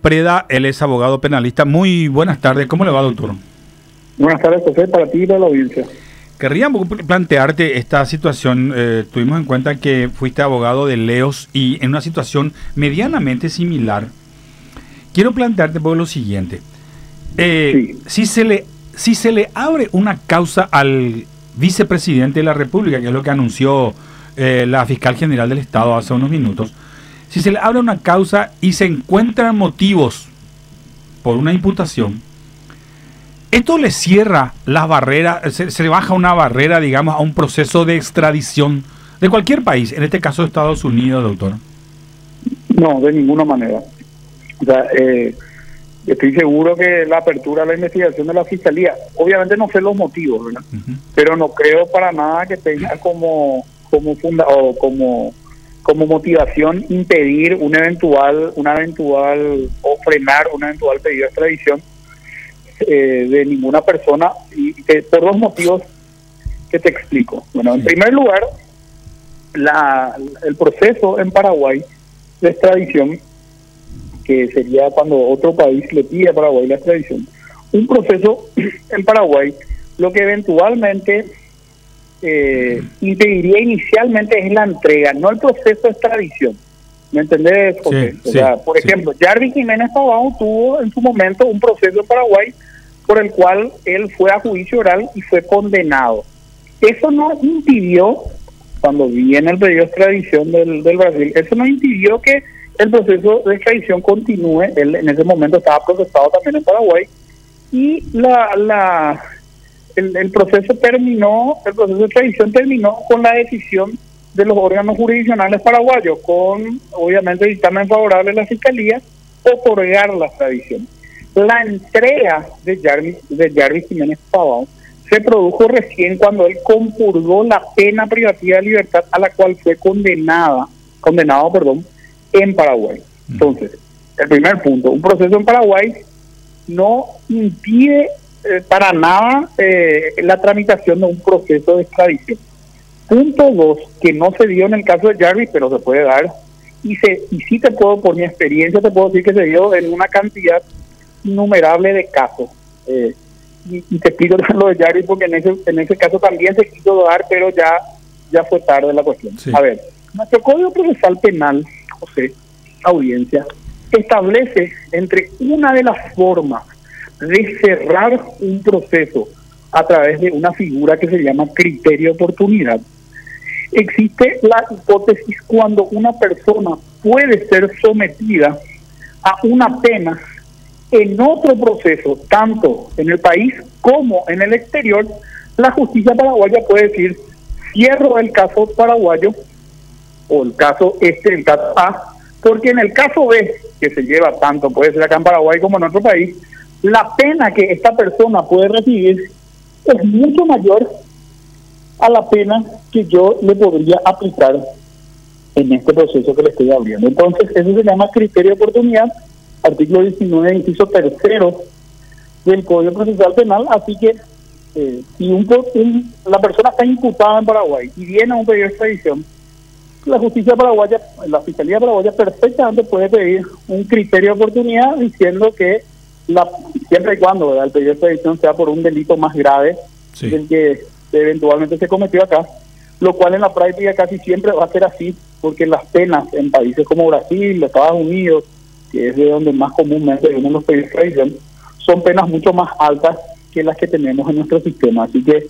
Preda, él es abogado penalista. Muy buenas tardes, ¿cómo le va, doctor? Buenas tardes, José, para ti y para la audiencia. Querría plantearte esta situación. Tuvimos en cuenta que fuiste abogado de Leos y en una situación medianamente similar. Quiero plantearte por lo siguiente. Sí. Si se le abre una causa al vicepresidente de la República, que es lo que anunció la fiscal general del Estado hace unos minutos, si se le abre una causa y se encuentran motivos por una imputación, esto le cierra las barreras, se le baja una barrera, digamos, a un proceso de extradición de cualquier país, en este caso de Estados Unidos, doctor. No, de ninguna manera. O sea, estoy seguro que la apertura a la investigación de la Fiscalía, obviamente no sé los motivos, ¿verdad? Pero no creo para nada que tenga como motivación impedir una eventual o frenar una eventual pedido de extradición de ninguna persona, y por dos motivos que te explico. Bueno, en primer lugar, el proceso en Paraguay de extradición, que sería cuando otro país le pide a Paraguay la extradición, un proceso en Paraguay, lo que eventualmente impediría inicialmente es la entrega, no el proceso de extradición. ¿Me entendés, José? Sí, o sea, por ejemplo, Jarvis Jiménez Pavão tuvo en su momento un proceso en Paraguay por el cual él fue a juicio oral y fue condenado. Eso no impidió, cuando viene el pedido de extradición del Brasil, eso no impidió que el proceso de extradición continúe. Él en ese momento estaba procesado también en Paraguay y el proceso terminó, el proceso de extradición terminó con la decisión de los órganos jurisdiccionales paraguayos, con obviamente dictamen favorable de la Fiscalía, otorgar la extradición. La entrega de Jarvis Jiménez Pavão se produjo recién cuando él compurgó la pena privativa de libertad a la cual fue condenado en Paraguay. Entonces, el primer punto, un proceso en Paraguay no impide para nada la tramitación de un proceso de extradición. Punto 2, que no se dio en el caso de Jarvis, pero se puede dar, y sí te puedo, por mi experiencia, te puedo decir que se dio en una cantidad innumerable de casos. Y te explico lo de Jarvis porque en ese caso también se quiso dar, pero ya fue tarde la cuestión. Sí. A ver, nuestro Código Procesal Penal, José, audiencia, establece entre una de las formas de cerrar un proceso a través de una figura que se llama criterio de oportunidad. Existe la hipótesis cuando una persona puede ser sometida a una pena en otro proceso, tanto en el país como en el exterior. La justicia paraguaya puede decir: cierro el caso paraguayo, o el caso el caso A, porque en el caso B, que se lleva tanto, puede ser acá en Paraguay como en otro país, la pena que esta persona puede recibir es mucho mayor a la pena que yo le podría aplicar en este proceso que le estoy abriendo. Entonces, eso se llama criterio de oportunidad, artículo 19, inciso tercero del Código Procesal Penal. Así que si la persona está imputada en Paraguay y viene a un pedido de extradición, la justicia paraguaya, la Fiscalía paraguaya perfectamente puede pedir un criterio de oportunidad diciendo que siempre y cuando, ¿verdad?, el pedido de extradición sea por un delito más grave del que eventualmente se cometió acá, lo cual en la práctica casi siempre va a ser así, porque las penas en países como Brasil, Estados Unidos, que es de donde más comúnmente vienen los pedidos de extradición, son penas mucho más altas que las que tenemos en nuestro sistema. Así que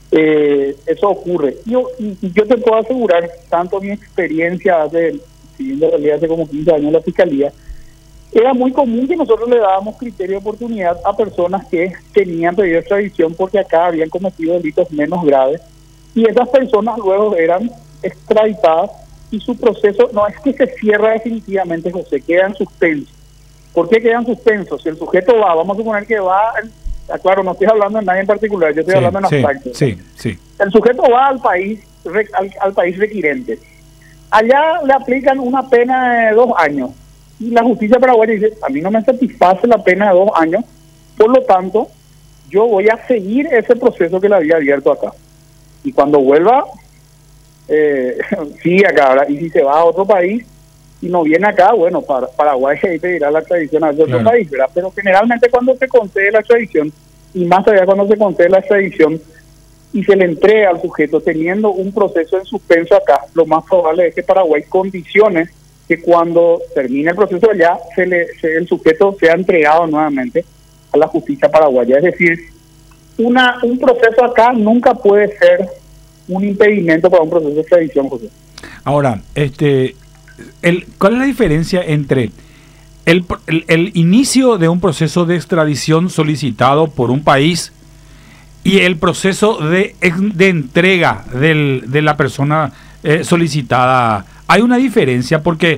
eso ocurre. Yo te puedo asegurar, tanto mi experiencia siguiendo la ley hace como 15 años en la Fiscalía, era muy común que nosotros le dábamos criterio de oportunidad a personas que tenían pedido de extradición porque acá habían cometido delitos menos graves, y esas personas luego eran extraditadas y su proceso no es que se cierra definitivamente, José, queda en suspenso. ¿Por qué queda en suspenso? Si el sujeto va, vamos a suponer que va, claro, no estoy hablando de nadie en particular, yo estoy hablando en abstracto. El sujeto va al país requirente. Allá le aplican una pena de 2 años. Y la justicia paraguaya dice: a mí no me satisface la pena de 2 años, por lo tanto, yo voy a seguir ese proceso que le había abierto acá. Y cuando vuelva, sigue acá, ¿verdad? Y si se va a otro país, y no viene acá, bueno, para Paraguay ahí pedirá la extradición a otro país, ¿verdad? Pero generalmente cuando se concede la extradición, y más allá cuando se concede la extradición y se le entrega al sujeto teniendo un proceso en suspenso acá, lo más probable es que Paraguay condicione que cuando termine el proceso allá, el sujeto sea entregado nuevamente a la justicia paraguaya. Es decir, un proceso acá nunca puede ser un impedimento para un proceso de extradición, José. Ahora, ¿cuál es la diferencia entre el inicio de un proceso de extradición solicitado por un país y el proceso de entrega de la persona solicitada? Hay una diferencia porque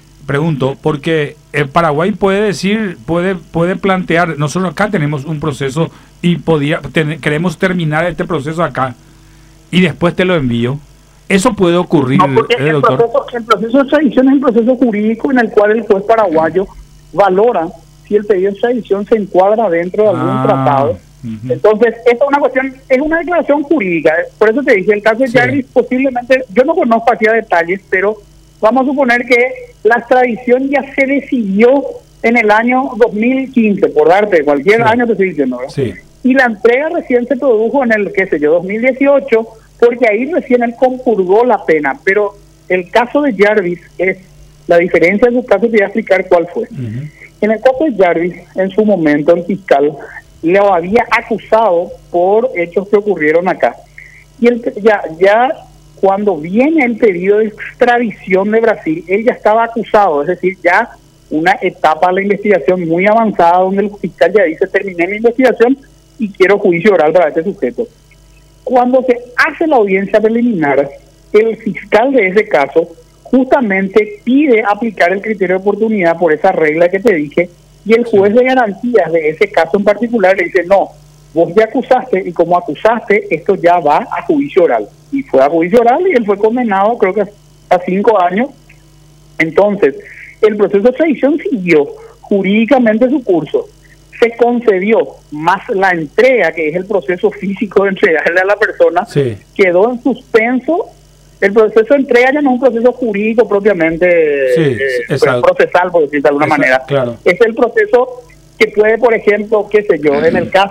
el Paraguay puede decir, puede plantear, nosotros acá tenemos un proceso y queremos terminar este proceso acá y después te lo envío. ¿Eso puede ocurrir, no, porque doctor? El proceso de extradición es un proceso jurídico en el cual el juez paraguayo valora si el pedido de extradición se encuadra dentro de algún tratado. Entonces, esta es una cuestión, es una declaración jurídica. Por eso te dije, el caso de Jarvis posiblemente, yo no conozco aquí a detalles, pero vamos a suponer que la extradición ya se decidió en el año 2015, por darte cualquier año te estoy diciendo, ¿verdad? Sí. Y la entrega recién se produjo en el, 2018, porque ahí recién él compurgó la pena. Pero el caso de Jarvis la diferencia de su caso, te voy a explicar cuál fue. En el caso de Jarvis, en su momento el fiscal lo había acusado por hechos que ocurrieron acá. Y ya cuando viene el pedido de extradición de Brasil, él ya estaba acusado, es decir, ya una etapa de la investigación muy avanzada donde el fiscal ya dice, terminé mi investigación y quiero juicio oral para este sujeto. Cuando se hace la audiencia preliminar, el fiscal de ese caso justamente pide aplicar el criterio de oportunidad por esa regla que te dije, y el juez de garantías de ese caso en particular le dice, no, vos ya acusaste, y como acusaste, esto ya va a juicio oral. Y fue a juicio oral y él fue condenado, creo que a 5 años. Entonces, el proceso de extradición siguió jurídicamente su curso. Se concedió, más la entrega, que es el proceso físico de entregarle a la persona, quedó en suspenso. El proceso de entrega ya no es un proceso jurídico propiamente procesal, por decirlo de alguna manera. Claro. Es el proceso que puede, por ejemplo, qué sé yo,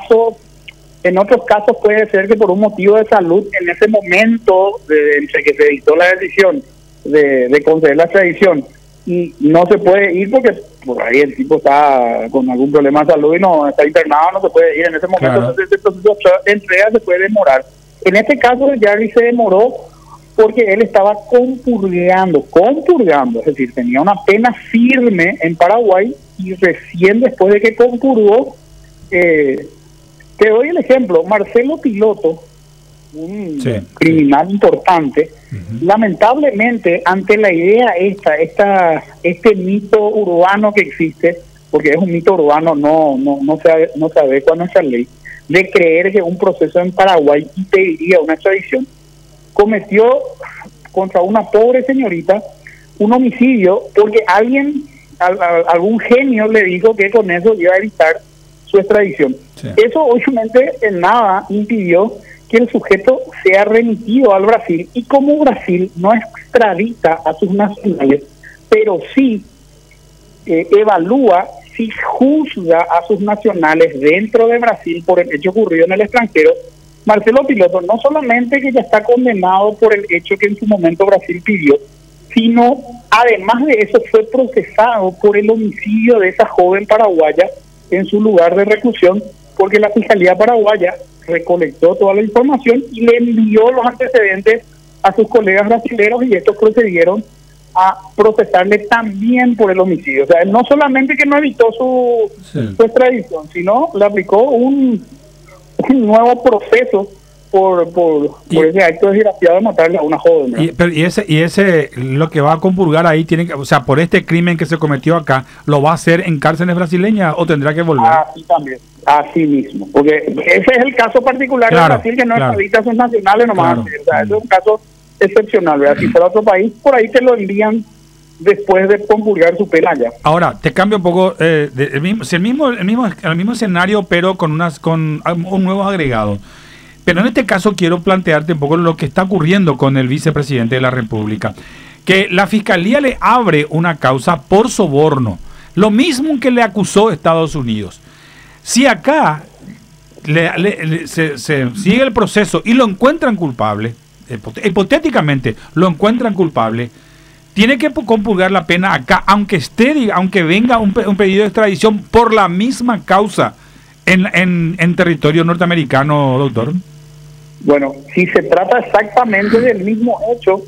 en otros casos puede ser que por un motivo de salud, en ese momento entre que se dictó la decisión de conceder la extradición, y no se puede ir porque por ahí el tipo está con algún problema de salud y no está internado, no se puede ir en ese momento. Claro. Entonces el proceso de entrega se puede demorar. En este caso Jarvis se demoró porque él estaba compurgando, es decir, tenía una pena firme en Paraguay y recién después de que compurgó, te doy el ejemplo, Marcelo Piloto, un criminal importante, lamentablemente ante la idea este mito urbano que existe, porque es un mito urbano, no se adecua a nuestra ley, de creer que un proceso en Paraguay impediría una extradición, cometió contra una pobre señorita un homicidio porque algún genio le dijo que con eso iba a evitar su extradición. Eso obviamente en nada impidió que el sujeto sea remitido al Brasil, y como Brasil no extradita a sus nacionales, pero sí evalúa si juzga a sus nacionales dentro de Brasil por el hecho ocurrido en el extranjero, Marcelo Piloto no solamente que ya está condenado por el hecho que en su momento Brasil pidió, sino además de eso fue procesado por el homicidio de esa joven paraguaya en su lugar de reclusión, porque la Fiscalía Paraguaya recolectó toda la información y le envió los antecedentes a sus colegas brasileños, y estos procedieron a procesarle también por el homicidio. O sea, no solamente que no evitó su extradición, sino le aplicó un nuevo proceso por ese acto desgraciado de matarle a una joven. Y ese lo que va a compurgar ahí tiene que, o sea, por este crimen que se cometió acá, ¿lo va a hacer en cárceles brasileñas o tendrá que volver? Así también, así mismo, porque ese es el caso particular de Brasil, que no extradita a sus nacionales nomás. O sea, ese es un caso excepcional, ¿verdad? Si fuera otro país, por ahí te lo envían después de compurgar su pena ya. Ahora, te cambio un poco, el mismo escenario, pero con un nuevo agregado. Pero en este caso quiero plantearte un poco lo que está ocurriendo con el vicepresidente de la República, que la Fiscalía le abre una causa por soborno, lo mismo que le acusó Estados Unidos. Si acá se sigue el proceso y lo encuentran culpable, hipotéticamente lo encuentran culpable, tiene que compurgar la pena acá, aunque venga un pedido de extradición por la misma causa en territorio norteamericano, doctor. Bueno, si se trata exactamente del mismo hecho,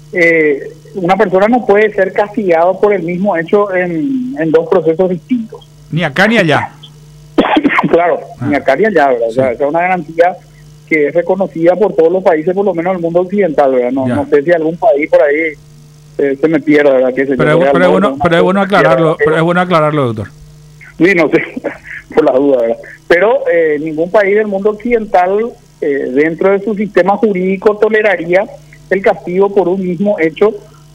una persona no puede ser castigado por el mismo hecho en dos procesos distintos. Ni acá ni allá. Claro, ni acá ni allá, ¿verdad? Sí. O sea, esa es una garantía que es reconocida por todos los países, por lo menos del mundo occidental, ¿verdad? No sé si algún país por ahí se me pierde, ¿verdad? Pero es bueno aclararlo, doctor. Sí, no sé, por la duda, ¿verdad? Pero ningún país del mundo occidental, dentro de su sistema jurídico, toleraría el castigo por un mismo hecho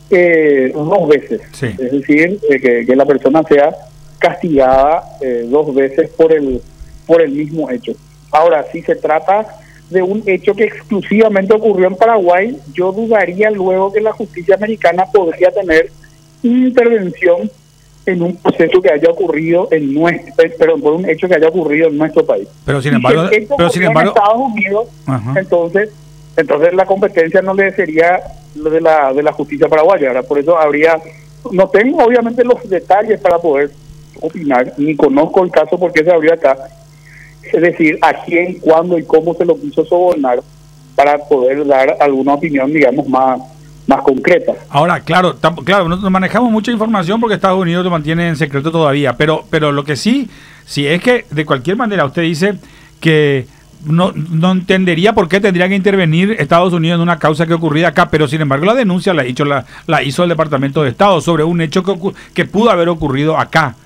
2 veces. Sí. Es decir, que la persona sea castigada 2 veces por el mismo hecho. Ahora, si se trata de un hecho que exclusivamente ocurrió en Paraguay, yo dudaría luego que la justicia americana podría tener intervención en un proceso que haya ocurrido por un hecho que haya ocurrido en nuestro país. Pero sin embargo, en Estados Unidos, entonces la competencia no le sería lo de la justicia paraguaya. ¿Verdad? Por eso no tengo obviamente los detalles para poder opinar, ni conozco el caso porque se abrió acá. Es decir, a quién, cuándo y cómo se lo quiso sobornar para poder dar alguna opinión, digamos, más concreta. Ahora, claro, nosotros manejamos mucha información porque Estados Unidos lo mantiene en secreto todavía, pero lo que sí es que de cualquier manera usted dice que no entendería por qué tendría que intervenir Estados Unidos en una causa que ocurría acá, pero sin embargo la denuncia la hizo el Departamento de Estado sobre un hecho que pudo haber ocurrido acá.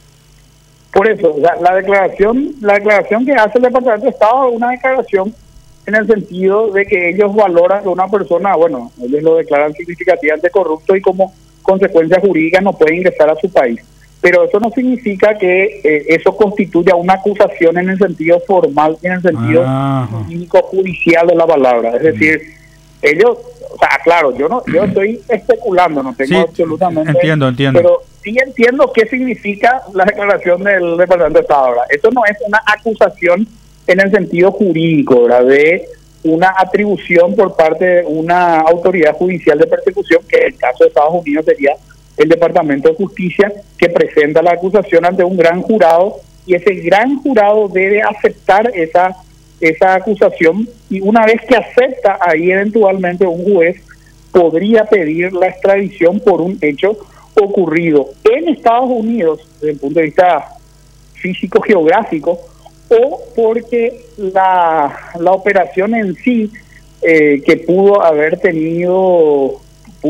Por eso, la declaración que hace el Departamento de Estado es una declaración en el sentido de que ellos valoran que una persona, bueno, ellos lo declaran significativamente corrupto y como consecuencia jurídica no puede ingresar a su país. Pero eso no significa que eso constituya una acusación en el sentido formal y en el sentido jurídico judicial de la palabra. Es decir, ellos, o sea, claro, yo estoy especulando, no tengo absolutamente... Entiendo. Pero sí entiendo qué significa la declaración del Departamento de Estado. Ahora, eso no es una acusación en el sentido jurídico, ¿verdad? De una atribución por parte de una autoridad judicial de persecución, que en el caso de Estados Unidos sería el Departamento de Justicia, que presenta la acusación ante un gran jurado, y ese gran jurado debe aceptar esa acusación, y una vez que acepta, ahí eventualmente un juez podría pedir la extradición por un hecho ocurrido en Estados Unidos desde el punto de vista físico-geográfico, o porque la operación en sí que pudo haber tenido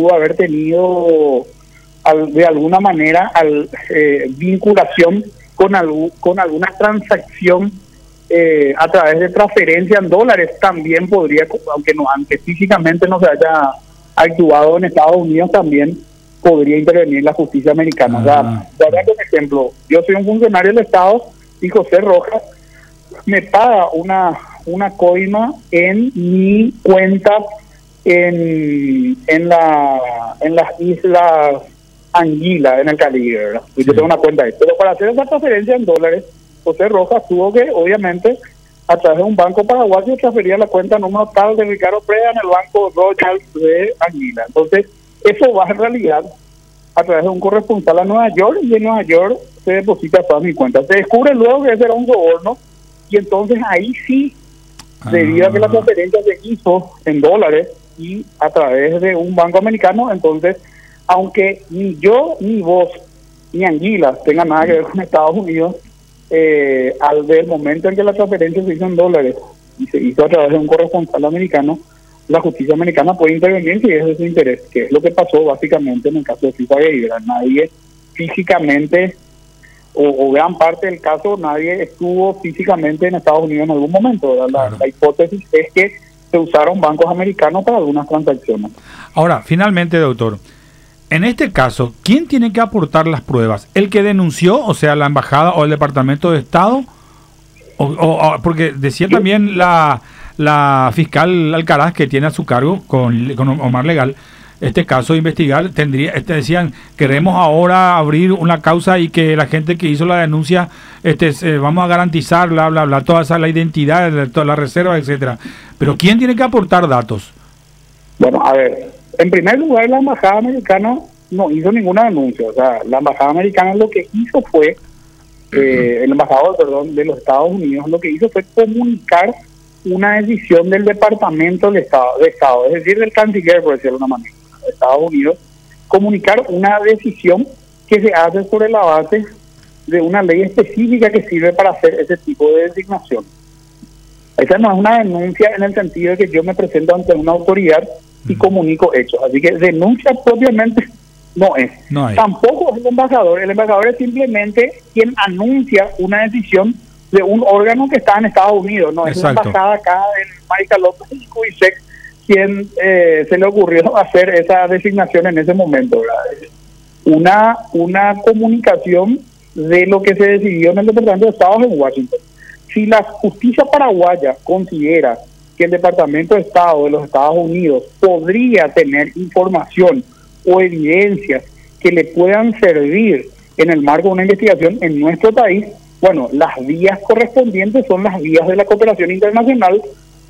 de alguna manera vinculación con alguna transacción a través de transferencia en dólares, también podría, aunque físicamente no se haya actuado en Estados Unidos, también podría intervenir la justicia americana. O sea, por ejemplo, yo soy un funcionario del Estado y José Rojas me paga una coima en mi cuenta en las islas Anguila, en el Caribe, ¿verdad? Sí. Yo tengo una cuenta ahí. Pero para hacer esa transferencia en dólares, José Rojas tuvo que, obviamente, a través de un banco paraguayo, transferir la cuenta número tal de Ricardo Preda en el banco Royal de Anguila. Entonces, eso va en realidad a través de un corresponsal a Nueva York, y en Nueva York se deposita toda mi cuenta. Se descubre luego que ese era un soborno, y entonces ahí sí, debido a que la transferencia se hizo en dólares y a través de un banco americano, entonces, aunque ni yo, ni vos, ni Anguila tengan nada que ver con Estados Unidos, del momento en que la transferencia se hizo en dólares y se hizo a través de un corresponsal americano, la justicia americana puede intervenir si es de su interés, que es lo que pasó básicamente en el caso de FIFA Gay. Nadie físicamente, o gran parte del caso, nadie estuvo físicamente en Estados Unidos en algún momento. La hipótesis es que se usaron bancos americanos para algunas transacciones. Ahora, finalmente, doctor, en este caso, ¿quién tiene que aportar las pruebas? ¿El que denunció, o sea, la embajada o el Departamento de Estado? Porque decía también la fiscal Alcaraz, que tiene a su cargo con Omar Legal, este caso de investigar, decían, queremos ahora abrir una causa y que la gente que hizo la denuncia, vamos a garantizar, bla, bla, bla, toda esa, la identidad, toda la reserva, etcétera. Pero ¿quién tiene que aportar datos? Bueno, a ver, en primer lugar, la embajada americana no hizo ninguna denuncia. O sea, la embajada americana lo que hizo fue, el embajador, perdón, de los Estados Unidos, lo que hizo fue comunicar una decisión del Departamento de Estado, es decir, del canciller, por decirlo de una manera, de Estados Unidos, comunicar una decisión que se hace sobre la base de una ley específica que sirve para hacer ese tipo de designación. Esa no es una denuncia en el sentido de que yo me presento ante una autoridad y comunico hechos. Así que denuncia propiamente no es. Tampoco es el embajador es simplemente quien anuncia una decisión de un órgano que está en Estados Unidos, no es la embajada acá en Marica López y Cubisec quien se le ocurrió hacer esa designación en ese momento, ¿verdad? Una comunicación de lo que se decidió en el Departamento de Estado en Washington. Si la justicia paraguaya considera que el Departamento de Estado de los Estados Unidos podría tener información o evidencias que le puedan servir en el marco de una investigación en nuestro país, bueno, las vías correspondientes son las vías de la cooperación internacional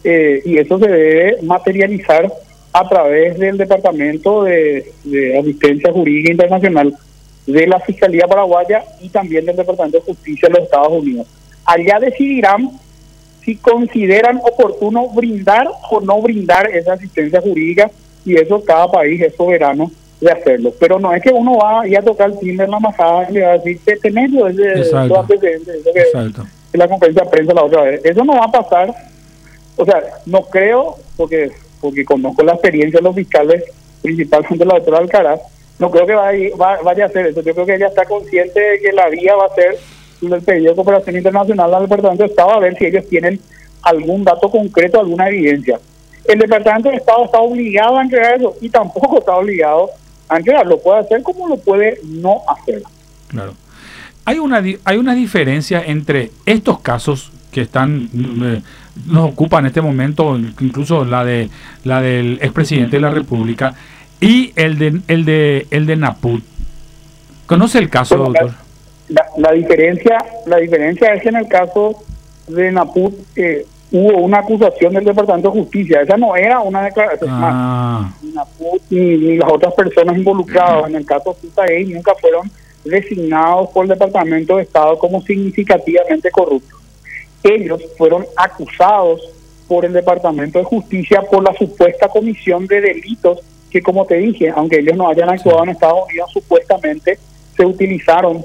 y eso se debe materializar a través del Departamento de Asistencia Jurídica Internacional de la Fiscalía Paraguaya y también del Departamento de Justicia de los Estados Unidos. Allá decidirán si consideran oportuno brindar o no brindar esa asistencia jurídica y eso cada país es soberano de hacerlo. Pero no es que uno va a ir a tocar el timbre en la embajada y le va a decir, tenés los antecedentes de la conferencia de prensa la otra vez. Eso no va a pasar. O sea, no creo, porque conozco la experiencia de los fiscales, principalmente la doctora Alcaraz, no creo que vaya a hacer eso. Yo creo que ella está consciente de que la vía va a ser el pedido de cooperación internacional al Departamento de Estado a ver si ellos tienen algún dato concreto, alguna evidencia. El Departamento de Estado está obligado a entregar eso y tampoco está obligado a entregar. Lo puede hacer como lo puede no hacer. Claro. Hay una diferencia entre estos casos que están nos ocupan en este momento, incluso la del expresidente de la República y el de Naput. ¿Conoce el caso, doctor? La diferencia es que en el caso de Naput hubo una acusación del Departamento de Justicia. Esa no era una declaración más. Ni Naput ni las otras personas involucradas en el caso Fusaei nunca fueron designados por el Departamento de Estado como significativamente corruptos. Ellos fueron acusados por el Departamento de Justicia por la supuesta comisión de delitos que, como te dije, aunque ellos no hayan actuado en Estados Unidos, supuestamente se utilizó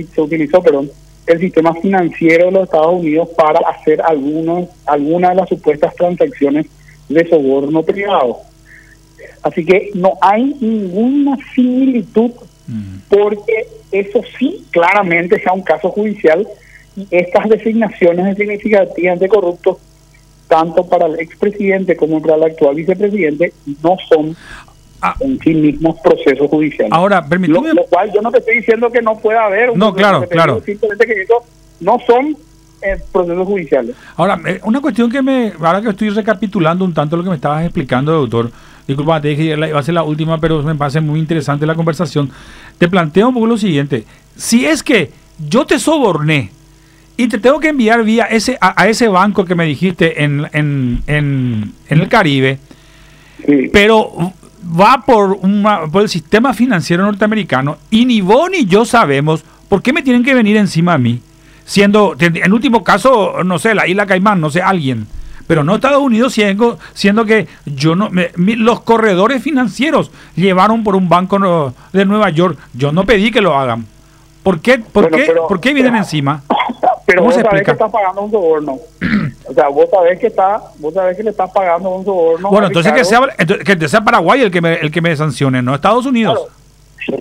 el sistema financiero de los Estados Unidos para hacer algunas de las supuestas transacciones de soborno privado. Así que no hay ninguna similitud, porque eso sí claramente sea un caso judicial y estas designaciones significativamente corruptos, tanto para el expresidente como para el actual vicepresidente, no son en sí mismos procesos judiciales. Ahora, permíteme. Lo cual yo no te estoy diciendo que no pueda haber. No, claro. Simplemente que eso no son procesos judiciales. Ahora, una cuestión ahora que estoy recapitulando un tanto lo que me estabas explicando, doctor, disculpa, te dije que iba a ser la última, pero me parece muy interesante la conversación. Te planteo un poco lo siguiente. Si es que yo te soborné y te tengo que enviar vía a ese banco que me dijiste en el Caribe, sí, pero va por el sistema financiero norteamericano y ni vos ni yo sabemos por qué me tienen que venir encima a mí, siendo, en último caso, no sé, la Isla Caimán, no sé, alguien, pero no Estados Unidos, siendo que yo no los corredores financieros llevaron por un banco de Nueva York, yo no pedí que lo hagan. ¿Por qué vienen encima? Pero vos sabés que estás pagando un soborno. O sea, vos sabés que le estás pagando un soborno. Bueno, entonces que sea Paraguay el que me sancione, no Estados Unidos. Claro.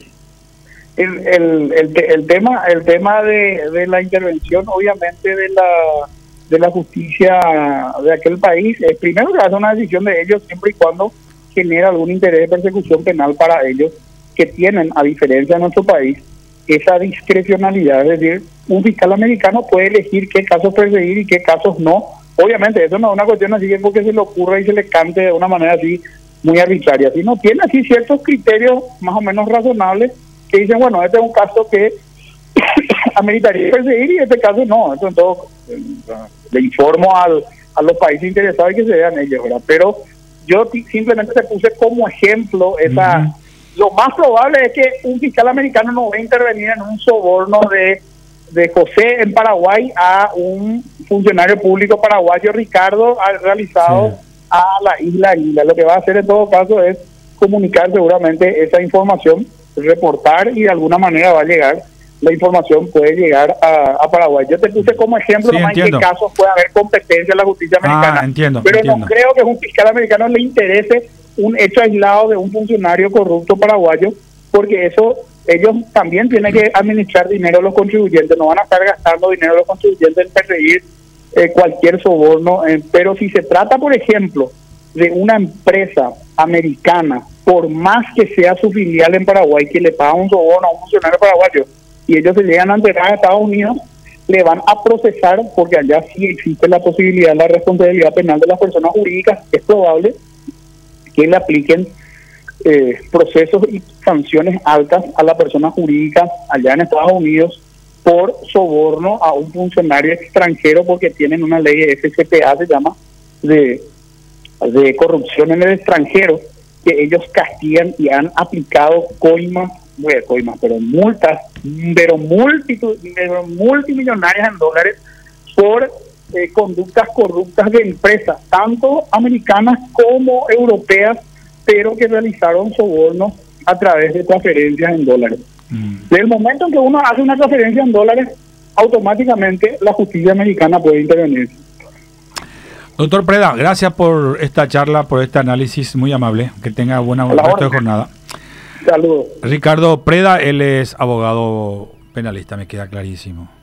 El tema de la intervención, obviamente, de la justicia de aquel país, es primero que hace una decisión de ellos siempre y cuando genera algún interés de persecución penal para ellos, que tienen, a diferencia de nuestro país, esa discrecionalidad. Es decir, un fiscal americano puede elegir qué casos perseguir y qué casos no. Obviamente eso no es una cuestión así que porque se le ocurra y se le cante de una manera así muy arbitraria, sino tiene así ciertos criterios más o menos razonables que dicen, bueno, este es un caso que ameritaría perseguir y este caso no. Eso en todo le informo a los países interesados y que se vean ellos, ¿verdad? Pero yo simplemente te puse como ejemplo esa... Lo más probable es que un fiscal americano no va a intervenir en un soborno de José en Paraguay a un funcionario público paraguayo, Ricardo, realizado a la isla Águila. Lo que va a hacer en todo caso es comunicar seguramente esa información, reportar, y de alguna manera va a llegar, la información puede llegar a Paraguay. Yo te puse como ejemplo nomás en qué casos puede haber competencia en la justicia americana. Pero no creo que a un fiscal americano le interese un hecho aislado de un funcionario corrupto paraguayo, porque eso ellos también tienen que administrar dinero de los contribuyentes, no van a estar gastando dinero de los contribuyentes en perseguir cualquier soborno, pero si se trata, por ejemplo, de una empresa americana, por más que sea su filial en Paraguay, que le paga un soborno a un funcionario paraguayo y ellos se llegan a enterar a Estados Unidos, le van a procesar, porque allá sí existe la posibilidad de la responsabilidad penal de las personas jurídicas. Es probable que le apliquen procesos y sanciones altas a la persona jurídica allá en Estados Unidos por soborno a un funcionario extranjero, porque tienen una ley FCPA, se llama, de corrupción en el extranjero, que ellos castigan y han aplicado multas, pero multimillonarias en dólares por conductas corruptas de empresas, tanto americanas como europeas, pero que realizaron sobornos a través de transferencias en dólares. Desde el momento en que uno hace una transferencia en dólares, automáticamente la justicia americana puede intervenir. Doctor Preda, gracias por esta charla, por este análisis muy amable. Que tenga buena resto de jornada. Saludos. Ricardo Preda, él es abogado penalista, me queda clarísimo.